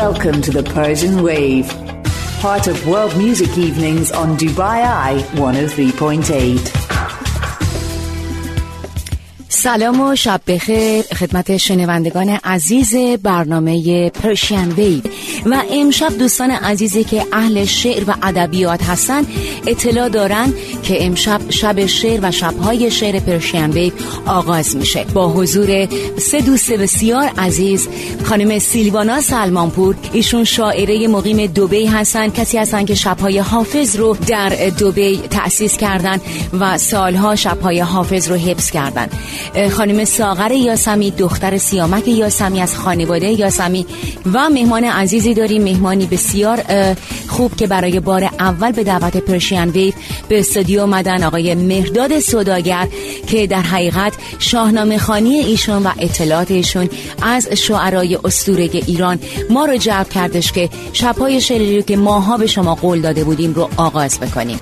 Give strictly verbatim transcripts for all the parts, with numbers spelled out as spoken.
Welcome to the Persian Wave, part of World Music Evenings on Dubai Eye one oh three point eight. سلام و شب بخیر خدمت شنوندگان عزیز برنامه پرشین ویو. و امشب دوستان عزیزی که اهل شعر و ادبیات هستن اطلاع دارن که امشب شب شعر و شبهای شعر پرشین ویو آغاز میشه با حضور سه دوست بسیار عزیز. خانم سیلوانا سلمانپور، ایشون شاعره مقیم دبی هستن، کسی هستن که شبهای حافظ رو در دبی تأسیس کردن و سالها شبهای حافظ رو حفظ کردن. خانم ساغر یاسمی، دختر سیامک یاسمی از خانواده یاسمی. و مهمان عزیزی داریم، مهمانی بسیار خوب که برای بار اول به دعوت پرشین ویو به استودیو آمدن، آقای مهرداد سوداگر که در حقیقت شاهنامه خوانی ایشون و اطلاعات ایشون از شاعرای اسطوره ایران ما رو جلب کردش که شبهای شعری رو که ماها به شما قول داده بودیم رو آغاز بکنیم.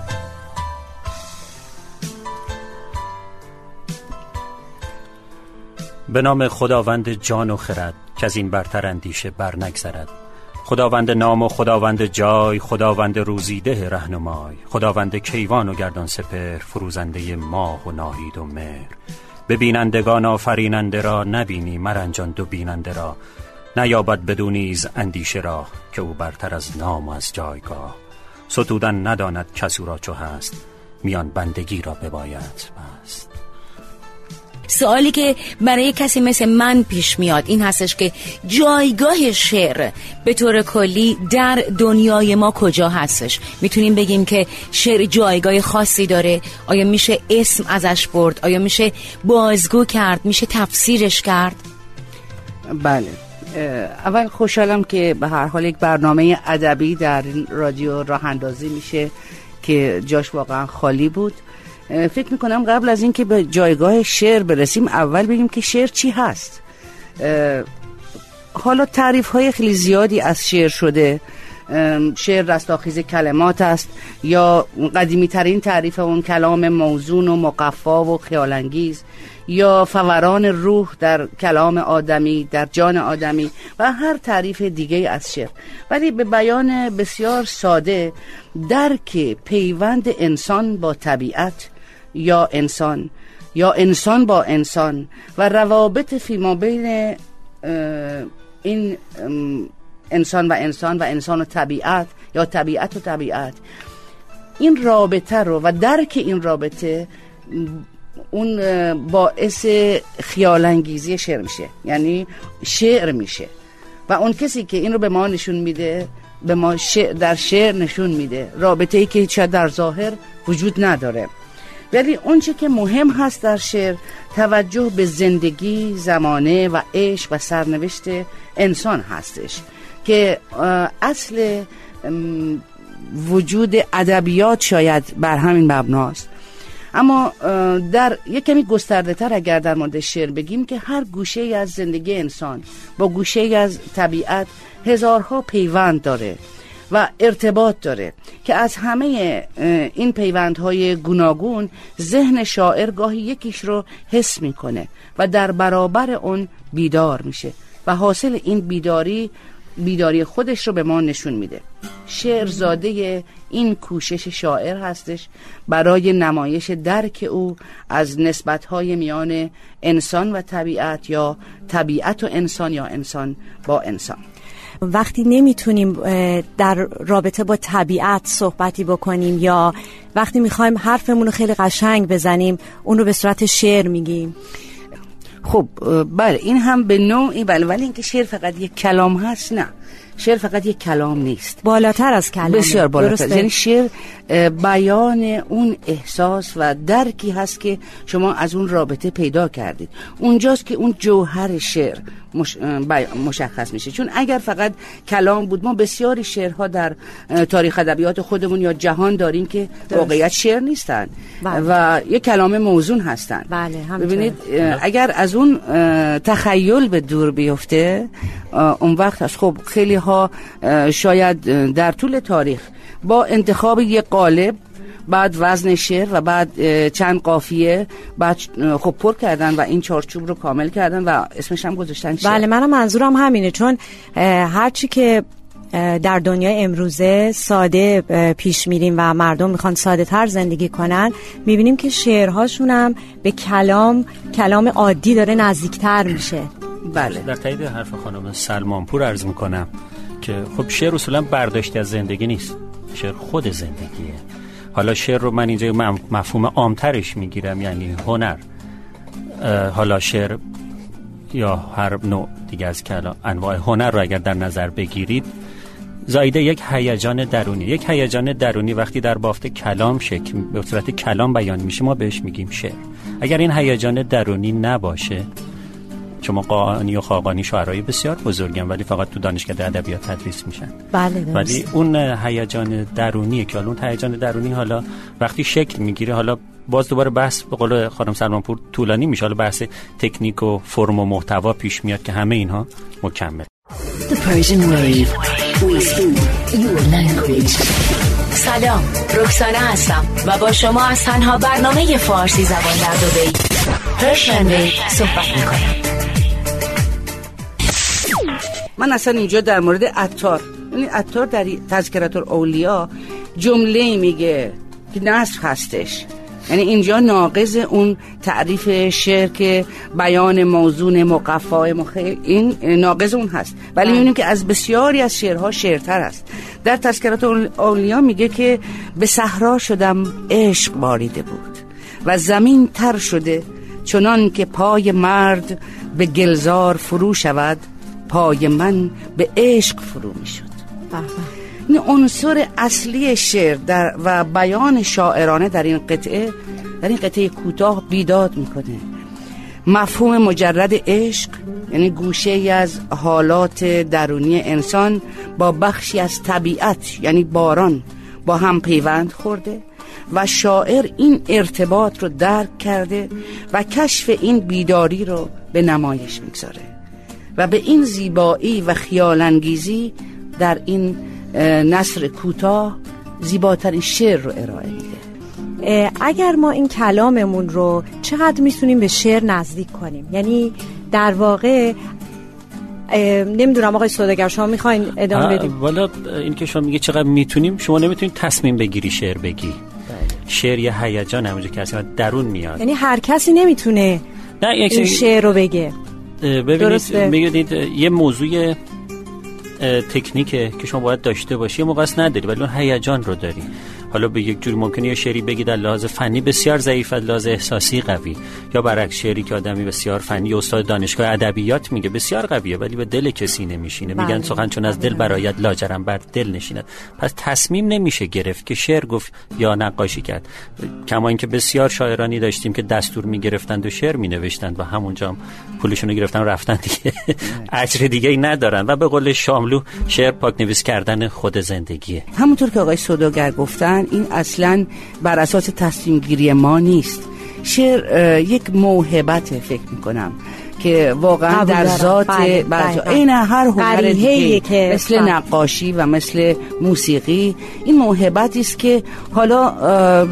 به نام خداوند جان و خرد که از این برتر اندیشه بر نگذرد، خداوند نام و خداوند جای، خداوند روزیده رهنمای، خداوند کیوان و گردان سپر، فروزنده ماه و ناهید و مهر. ببینندگان آفریننده را نبینی مرنجان دو بیننده را، نیابد بدونیز اندیشه را که او برتر از نام و از جایگاه. ستودن نداند کسو را چو هست، میان بندگی را بباید بست. سوالی که برای کسی مثل من پیش میاد این هستش که جایگاه شعر به طور کلی در دنیای ما کجا هستش؟ میتونیم بگیم که شعر جایگاه خاصی داره؟ آیا میشه اسم ازش برد؟ آیا میشه بازگو کرد؟ میشه تفسیرش کرد؟ بله، اول خوشحالم که به هر حال یک برنامه ادبی در این رادیو راه اندازی میشه که جاش واقعا خالی بود. فکر میکنم قبل از این که به جایگاه شعر برسیم اول بگیم که شعر چی هست. حالا تعریف های خیلی زیادی از شعر شده. شعر رستاخیز کلمات است، یا قدیمی ترین تعریف اون کلام موزون و مقفا و خیالانگیز، یا فوران روح در کلام آدمی، در جان آدمی، و هر تعریف دیگه از شعر. ولی به بیان بسیار ساده درک پیوند انسان با طبیعت یا انسان یا انسان با انسان و روابط فیما بین این انسان و انسان و انسان و طبیعت یا طبیعت و طبیعت، این رابطه رو و درک این رابطه اون باعث خیال انگیزی شعر میشه، یعنی شعر میشه. و اون کسی که این رو به ما نشون میده، به ما شعر در شعر نشون میده رابطه ای که شاید در ظاهر وجود نداره. ولی اون چه که مهم هست در شعر توجه به زندگی، زمانه و عشق و سرنوشت انسان هستش که اصل وجود ادبیات شاید بر همین مبناست. اما در یک کمی گسترده تر اگر در مورد شعر بگیم که هر گوشه از زندگی انسان با گوشه از طبیعت هزارها پیوند داره و ارتباط داره که از همه این پیوندهای گوناگون ذهن شاعر گاهی یکیش رو حس میکنه و در برابر اون بیدار میشه و حاصل این بیداری بیداری خودش رو به ما نشون میده. شعر زاده این کوشش شاعر هستش برای نمایش درک او از نسبت‌های میان انسان و طبیعت یا طبیعت و انسان یا انسان با انسان. وقتی نمیتونیم در رابطه با طبیعت صحبتی بکنیم یا وقتی میخوایم حرفمون رو خیلی قشنگ بزنیم اون رو به صورت شعر میگیم. خب بله، این هم به نوعی بله، ولی اینکه شعر فقط یک کلام هست، نه، شعر فقط یک کلام نیست، بالاتر از کلام، بسیار بالاتر. یعنی شعر بیان اون احساس و درکی هست که شما از اون رابطه پیدا کردید. اونجاست که اون جوهر شعر مش... مشخص میشه. چون اگر فقط کلام بود، ما بسیاری شعرها در تاریخ ادبیات خودمون یا جهان داریم که واقعیت شعر نیستن بله. و یک کلام موزون هستن. بله، ببینید اگر از اون تخیل به دور بیفته، اون وقت از خب خیلی ها شاید در طول تاریخ با انتخاب یک قالب بعد وزن شعر و بعد چند قافیه، بعد خب پر کردن و این چارچوب رو کامل کردن و اسمش هم گذاشتن شعر. بله منم منظورم همینه، چون هرچی که در دنیای امروزه ساده پیش میریم و مردم میخوان ساده تر زندگی کنن، میبینیم که شعرهاشون هم به کلام کلام عادی داره نزدیکتر میشه. بله. در تایید حرف خانم سلمانپور عرض میکنم که خب شعر اصولا برداشتی از زندگی نیست، شعر خود زندگیه. حالا شعر رو من اینجا مفهوم عامترش میگیرم، یعنی هنر. حالا شعر یا هر نوع دیگه از کلام انواع هنر رو اگر در نظر بگیرید، زایده یک هیجان درونی. یک هیجان درونی وقتی در بافت کلام شکل به صورت کلام بیان میشه، ما بهش میگیم شعر. اگر این هیجان درونی نباشه، چون قانی و خاقانی شاعرای بسیار بزرگن ولی فقط تو دانشکده ادبیات تدریس میشن. بله درست. ولی اون هیجان درونیه که اون هیجان درونی حالا وقتی شکل میگیره، حالا باز دوباره بحث به قول خانم سلمانپور طولانی میشه، حالا بحث تکنیک و فرم و محتوا پیش میاد که همه اینها مکمل. The Persian Wave. We speak your language. سلام، رکسانه هستم و با شما از تنها برنامه فارسی زبان در دبی پرشن ویو صحبت میکنم. من اصلا اینجا در مورد عطار، یعنی عطار در تذکرة الاولیا جمله میگه که نصف هستش، یعنی اینجا ناقض اون تعریف شعر که بیان موزون مقفای مخیل، این ناقض اون هست. ولی میبینیم که از بسیاری از شعرها شعرتر است. در تذکرة الاولیا میگه که به صحرا شدم عشق باریده بود و زمین تر شده، چنان که پای مرد به گلزار فرو شود، پای من به عشق فرو می شد. این عنصر اصلی شعر در و بیان شاعرانه در این قطعه در این قطعه کوتاه بیداد میکنه. مفهوم مجرد عشق یعنی گوشه ای از حالات درونی انسان با بخشی از طبیعت یعنی باران با هم پیوند خورده و شاعر این ارتباط رو درک کرده و کشف این بیداری رو به نمایش میگذاره و به این زیبایی و خیال انگیزی در این نثر کوتاه زیباترین شعر رو ارائه میده. اگر ما این کلاممون رو چقدر میتونیم به شعر نزدیک کنیم، یعنی در واقع نمیدونم آقای سوداگر شما میخواین ادامه بدیم؟ والا این که شما میگه چقدر میتونیم، شما نمیتونید تصمیم بگیری شعر بگی. شعر یه هیجان همونجا که اصلا درون میاد، یعنی هر کسی نمیتونه این شعر رو بگه. ببینید میگید یه موضوع تکنیکه که شما باید داشته باشی، یه موقع است نداری ولی اون هیجان رو داری. حالا به یک جوری ممکنه یه شعری بگی در لحاظ فنی بسیار ضعیف، از لحاظ احساسی قوی، یا برعکس شعری که آدمی بسیار فنی استاد دانشگاه ادبیات میگه بسیار قویه ولی به دل کسی نمیشینه. میگن سخن چون از دل برآید لاجرم بر دل نشیند. پس تصمیم نمیشه گرفت که شعر گفت یا نقاشی کرد. کما اینکه بسیار شاعرانی داشتیم که دستور میگرفتند و شعر مینوشتند و همونجا هم پولشون رو گرفتن و رفتن دیگه. اجر دیگه ای ندارن و به قول شاملو شعر پاکنویس کردن خود زندگیه. همونطور که آقای سوداگر گفتن این اصلاً بر اساس تصمیم گیری ما نیست. شعر یک موهبت فکر میکنم که واقعا در ذات این هر هنر دیگه که مثل بله. نقاشی و مثل موسیقی این موهبتی است که حالا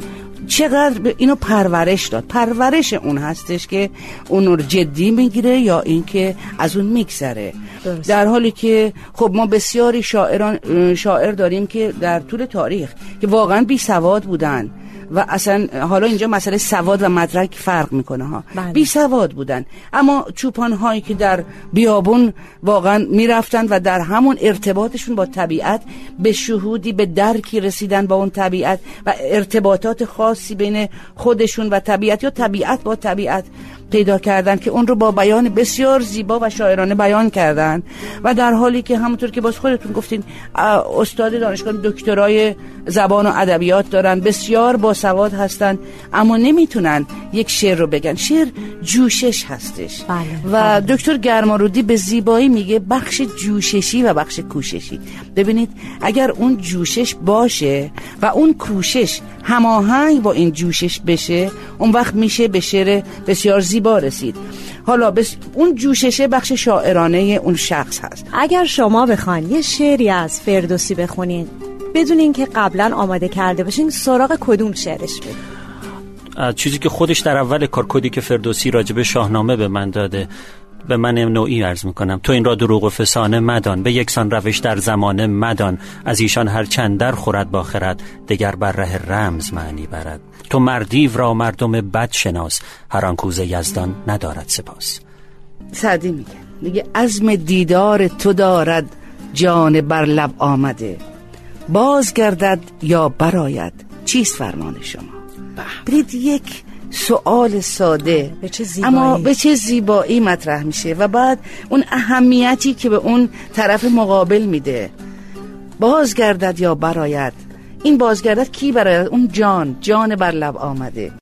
چقدر اینو پرورش داد. پرورش اون هستش که اون رو جدی میگیره یا اینکه از اون میگذره. در حالی که خب ما بسیاری شاعران شاعر داریم که در طول تاریخ که واقعا بی سواد بودن و اصلا حالا اینجا مسئله سواد و مدرک فرق میکنه ها. بی سواد بودن اما چوپان هایی که در بیابون واقعا میرفتن و در همون ارتباطشون با طبیعت به شهودی به درکی رسیدن با اون طبیعت و ارتباطات خاصی بین خودشون و طبیعت یا طبیعت با طبیعت پیدا کردن که اون رو با بیان بسیار زیبا و شاعرانه بیان کردن. و در حالی که همونطور که باز خودتون گفتین استاد دانشگاه دکترای زبان و ادبیات دارن، بسیار باسواد هستن اما نمیتونن یک شعر رو بگن. شعر جوشش هستش. بله. و دکتر گرمارودی به زیبایی میگه بخش جوششی و بخش کوششی. ببینید اگر اون جوشش باشه و اون کوشش هماهنگ با این جوشش بشه، اون وقت میشه به شعر بسیار زیبا رسید. حالا بس اون جوششه بخش شاعرانه اون شخص هست. اگر شما بخواین یه شعری از فردوسی بخونین بدون اینکه قبلا آماده کرده باشین سراغ کدوم شعرش برید؟ چیزی که خودش در اول کار، کدی که فردوسی راجب شاهنامه به من داده، به من نوعی عرض میکنم: تو این را دروغ و فسانه مدان، به یکسان روش در زمانه مدان. از ایشان هر چند در خورد با خرد، دگر بر ره رمز معنی برد. تو مردیو را مردم بد شناس، هر آن کوز یزدان ندارد سپاس. سعدی میگه میگه عزم دیدار تو دارد جان بر لب آمده، باز گردد یا براید چیست فرمان شما. برید یک سوال ساده به چه زیبایی. اما به چه زیبایی مطرح میشه و بعد اون اهمیتی که به اون طرف مقابل میده. بازگردد یا براید، این بازگردد کی براید؟ اون جان، جان بر لب آمده.